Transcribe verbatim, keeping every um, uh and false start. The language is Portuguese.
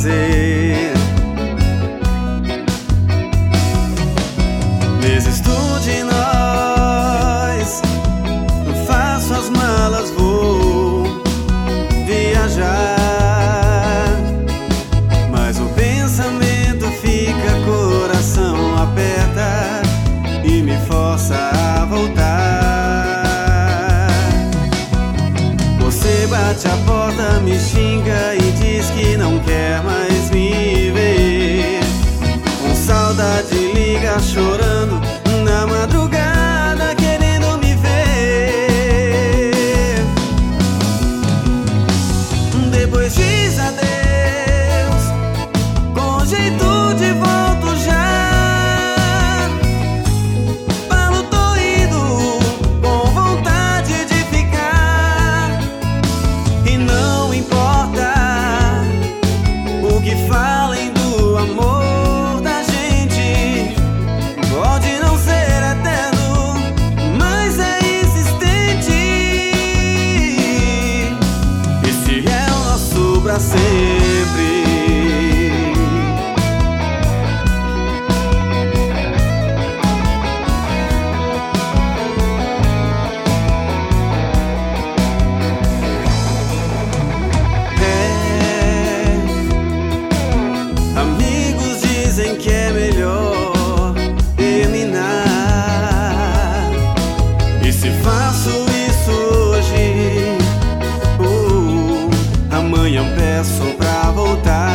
fazer. Desisto de nós, faço as malas, vou viajar, mas o pensamento fica, coração aperta e me força a voltar. Você bate a porta, me xinga e diz que não quer mais me ver. Com saudade liga chorando na madrugada, querendo me ver. Depois diz adeus, com jeito de volto já. Falo, tô indo, com vontade de ficar. E não importa o que falem do amor da gente, pode não ser eterno, mas é insistente. Esse é o nosso pra sempre. Amigos dizem que é melhor terminar. E se faço isso hoje, uh, amanhã peço pra voltar.